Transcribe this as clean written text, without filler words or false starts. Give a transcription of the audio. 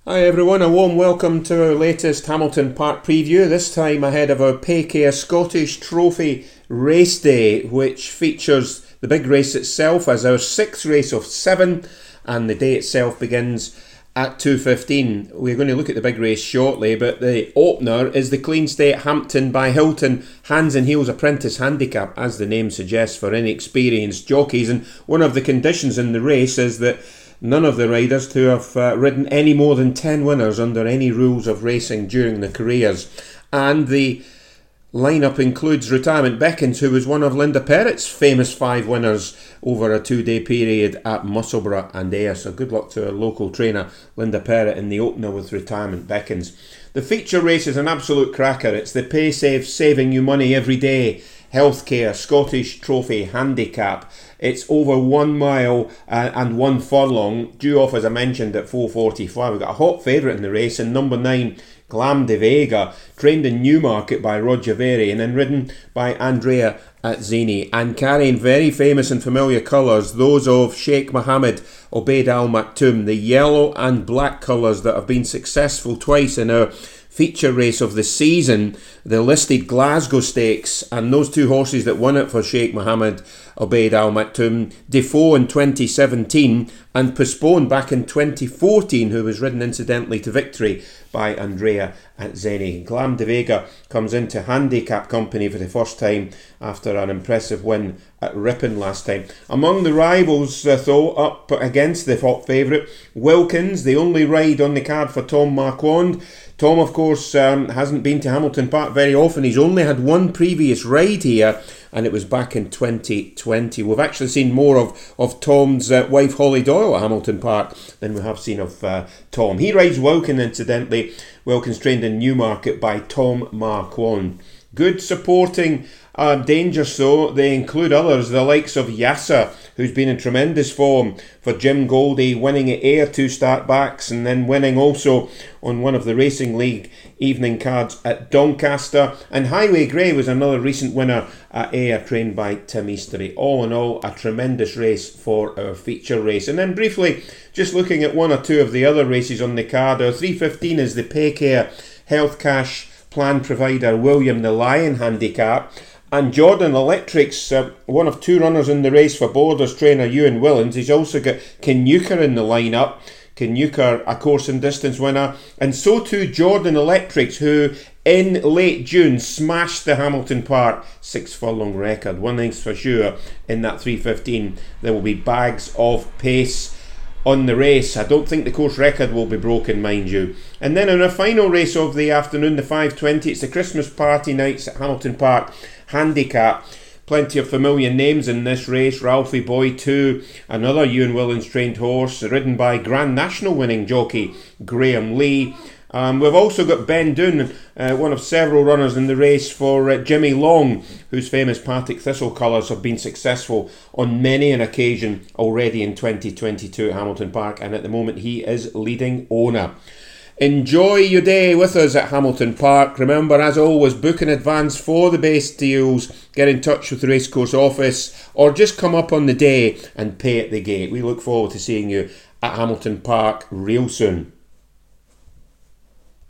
Hi everyone, a warm welcome to our latest Hamilton Park preview, this time ahead of our Paycare Scottish Trophy Race Day, which features the big race itself as our sixth race of seven, and the day itself begins at 2:15. We're going to look at the big race shortly, but the opener is the Clean State Hampton by Hilton Hands and Heels Apprentice Handicap, as the name suggests, for inexperienced jockeys, and one of the conditions in the race is that none of the riders to have ridden any more than 10 winners under any rules of racing during the careers. And the lineup includes Retirement Beckons, who was one of Linda Perrett's famous 5 winners over a 2-day period at Musselburgh and Ayr. So good luck to our local trainer, Linda Perrett, in the opener with Retirement Beckons. The feature race is an absolute cracker. It's the PaySafe Saving You Money Every Day Healthcare Scottish Trophy Handicap. It's over 1 mile and 1 furlong, due off, as I mentioned, at 4:45. We've got a hot favourite in the race, and number 9, Glam de Vega, trained in Newmarket by Roger Very and then ridden by Andrea Atzeni, and carrying very famous and familiar colours, those of Sheikh Mohammed Obeid Al Maktoum, the yellow and black colours that have been successful twice in our feature race of the season, the listed Glasgow Stakes, and those 2 horses that won it for Sheikh Mohammed Obeid Al Maktoum, Defoe in 2017 and postponed back in 2014, who was ridden incidentally to victory by Andrea Atzeni. Glam de Vega comes into handicap company for the first time after an impressive win at Ripon last time. Among the rivals, though, up against the hot favourite, Wilkins, the only ride on the card for Tom Marquand. Tom, of course, hasn't been to Hamilton Park very often. He's only had one previous ride here, and it was back in 2020. We've actually seen more of Tom's wife Holly Doyle at Hamilton Park than we have seen of Tom. He rides Wilkins, incidentally. Wilkins trained in Newmarket by Tom Marquand. Good supporting dangers, though. They include others, the likes of Yasser, who's been in tremendous form for Jim Goldie, winning at Ayr 2 start backs, and then winning also on one of the Racing League evening cards at Doncaster. And Highway Grey was another recent winner at Ayr, trained by Tim Eastery. All in all, a tremendous race for our feature race. And then briefly, just looking at 1 or 2 of the other races on the card, our 3:15 is the Paycare Health Cash plan provider William the Lion Handicap. And Jordan Electric's one of 2 runners in the race for Borders trainer Ewan Willens. He's also got Kinuka in the lineup. Kinuka, a course and distance winner. And so too Jordan Electrics, who in late June smashed the Hamilton Park 6 furlong record. One thing's for sure, in that 3:15 there will be bags of pace on the race. I don't think the course record will be broken, mind you. And then in our final race of the afternoon, the 5:20, it's the Christmas party nights at Hamilton Park Handicap. Plenty of familiar names in this race. Ralphie Boy 2, another Ewan Willens trained horse, ridden by Grand National winning jockey Graham Lee. We've also got Ben Doon, one of several runners in the race for Jimmy Long, whose famous Partick Thistle colours have been successful on many an occasion already in 2022 at Hamilton Park, and at the moment he is leading owner. Enjoy your day with us at Hamilton Park. Remember, as always, book in advance for the base deals. Get in touch with the racecourse office, or just come up on the day and pay at the gate. We look forward to seeing you at Hamilton Park real soon.